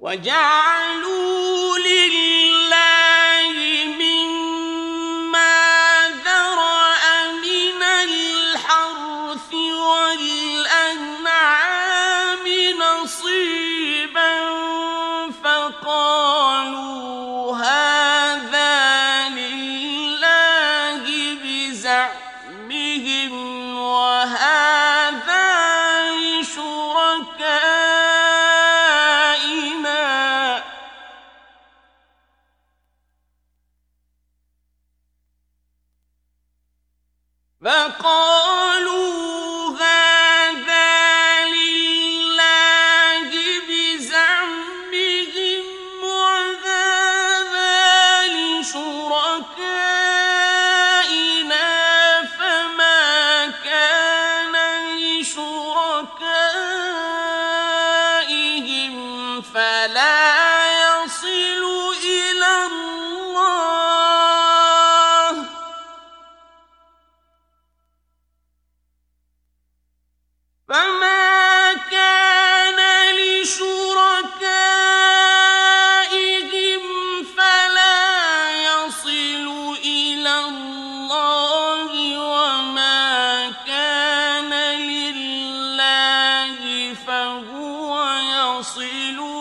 وَجَعَلُوا لِلَّهِ مِمَّا ذَرَأَ مِنَ الْحَرْثِ وَالْأَنْعَامِ نَصِيبًا فَقَالُوا هَٰذَا لِلَّهِ بِزَعْمِهِمْ وَهَٰذَا لِشُرَكَائِنَا فَقَالُوا هَٰذَا لِلَّهِ بِزَعْمِهِمْ وَهَٰذَا لِشُرَكَائِنَا فَمَا كَانَ لِشُرَكَائِهِمْ فَلَا يَصِلُ إِلَى اللَّهِ فَمَا كَانَ لِشُرَكَائِهِمْ فَلَا يَصِلُ إِلَى اللَّهِ وَمَا كَانَ لِلَّهِ فَهُوَ يَصِلُ